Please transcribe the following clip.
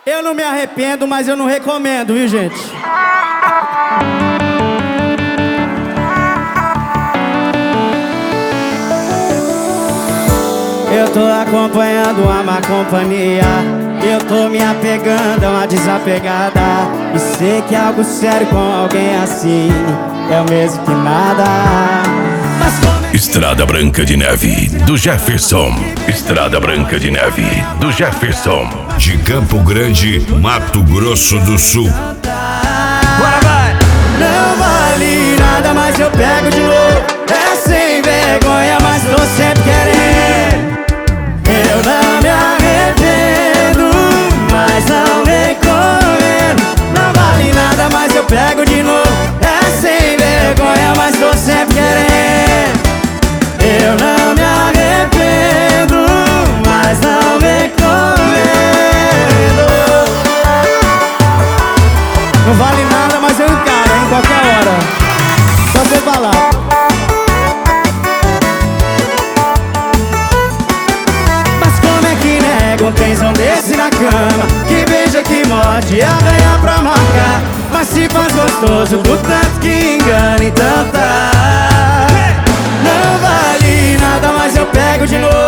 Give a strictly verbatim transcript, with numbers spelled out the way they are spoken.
Eu não me arrependo, mas eu não recomendo, viu, gente? Eu tô acompanhando uma má companhia. Eu tô me apegando a uma desapegada. E sei que é algo sério com alguém assim é o mesmo que nada. Mas como é... Estrada Branca de Neve, do Jefferson. Estrada Branca de Neve, do Jefferson. De Campo Grande, Mato Grosso do Sul. Bora, vai! Não vale nada, mas eu pego de novo. É sem vergonha, mas tô sempre querendo. Eu não me arrependo, mas não recomendo. Não vale nada, mas eu pego de novo. É sem vergonha, mas tô sempre querendo. Eu não me arrependo, mas não recomendo. Não vale nada, mas eu encaro, em qualquer hora. Só você falar. Mas como é que nega um tensão desse na cama? Que beija, que morde, arranha pra marcar. Mas se faz gostoso do tanto que engana, então tá. Não vale nada, mas eu pego de novo.